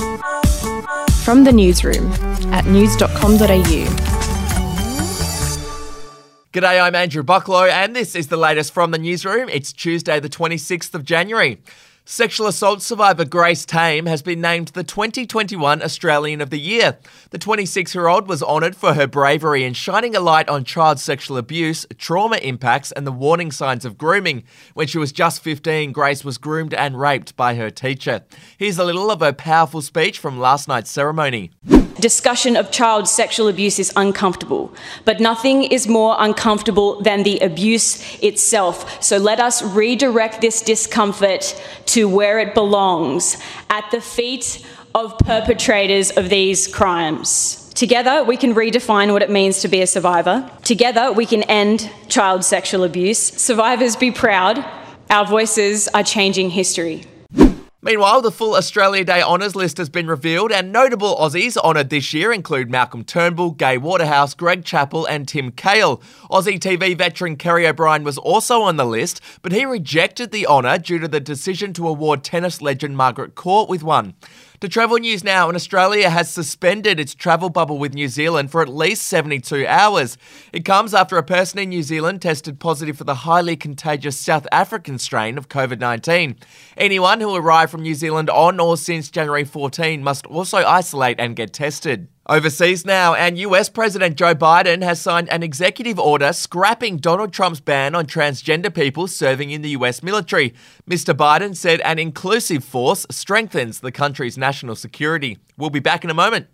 From the newsroom at news.com.au. G'day, I'm Andrew Bucklow and this is the latest from the newsroom. It's Tuesday the 26th of January. Sexual assault survivor Grace Tame has been named the 2021 Australian of the Year. The 26-year-old was honoured for her bravery in shining a light on child sexual abuse, trauma impacts and the warning signs of grooming. When she was just 15, Grace was groomed and raped by her teacher. Here's a little of her powerful speech from last night's ceremony. Discussion of child sexual abuse is uncomfortable, but nothing is more uncomfortable than the abuse itself. So let us redirect this discomfort to where it belongs, at the feet of perpetrators of these crimes. Together, we can redefine what it means to be a survivor. Together, we can end child sexual abuse. Survivors, be proud. Our voices are changing history. Meanwhile, the full Australia Day honours list has been revealed and notable Aussies honoured this year include Malcolm Turnbull, Gai Waterhouse, Greg Chappell and Tim Cahill. Aussie TV veteran Kerry O'Brien was also on the list, but he rejected the honour due to the decision to award tennis legend Margaret Court with one. To travel news now, and Australia has suspended its travel bubble with New Zealand for at least 72 hours. It comes after a person in New Zealand tested positive for the highly contagious South African strain of COVID-19. Anyone who arrived from New Zealand on or since January 14 must also isolate and get tested. Overseas now, and US President Joe Biden has signed an executive order scrapping Donald Trump's ban on transgender people serving in the US military. Mr. Biden said an inclusive force strengthens the country's national security. We'll be back in a moment.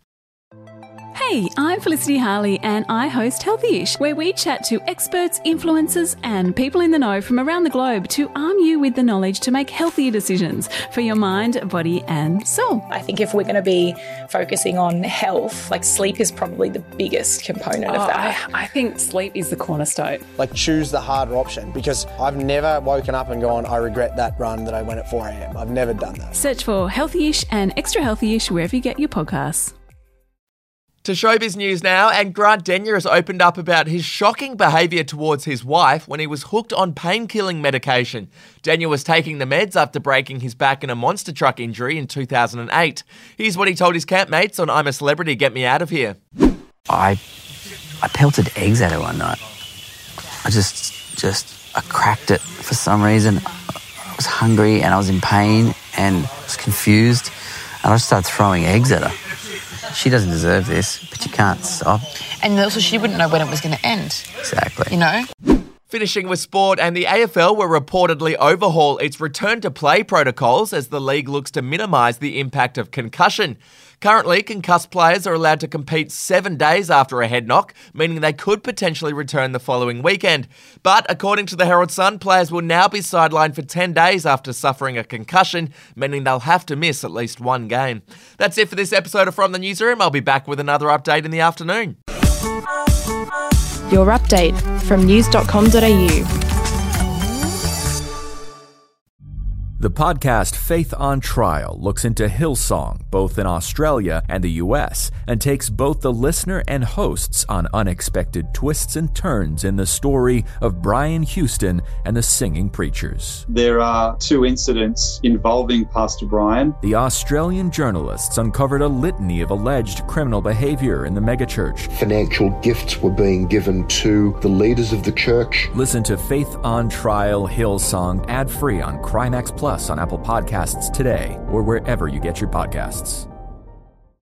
Hey, I'm Felicity Harley and I host Healthyish, where we chat to experts, influencers and people in the know from around the globe to arm you with the knowledge to make healthier decisions for your mind, body and soul. I think if we're going to be focusing on health, like sleep is probably the biggest component of that. I think sleep is the cornerstone. Like choose the harder option, because I've never woken up and gone, I regret that run that I went at 4 a.m. I've never done that. Search for Healthyish and Extra Healthyish wherever you get your podcasts. To showbiz news now, and Grant Denyer has opened up about his shocking behaviour towards his wife when he was hooked on pain-killing medication. Denyer was taking the meds after breaking his back in a monster truck injury in 2008. Here's what he told his campmates on I'm a Celebrity, Get Me Out of Here. I pelted eggs at her one night. I cracked it for some reason. I was hungry and I was in pain and was confused, and I just started throwing eggs at her. She doesn't deserve this, but you can't stop. And also she wouldn't know when it was going to end. Exactly. You know? Finishing with sport, and the AFL will reportedly overhaul its return-to-play protocols as the league looks to minimise the impact of concussion. Currently, concussed players are allowed to compete 7 days after a head knock, meaning they could potentially return the following weekend. But according to the Herald Sun, players will now be sidelined for 10 days after suffering a concussion, meaning they'll have to miss at least one game. That's it for this episode of From the Newsroom. I'll be back with another update in the afternoon. Your update from news.com.au. The podcast Faith on Trial looks into Hillsong, both in Australia and the US, and takes both the listener and hosts on unexpected twists and turns in the story of Brian Houston and the Singing Preachers. There are 2 incidents involving Pastor Brian. The Australian journalists uncovered a litany of alleged criminal behavior in the megachurch. Financial gifts were being given to the leaders of the church. Listen to Faith on Trial Hillsong ad-free on Crimex Plus on Apple Podcasts today or wherever you get your podcasts.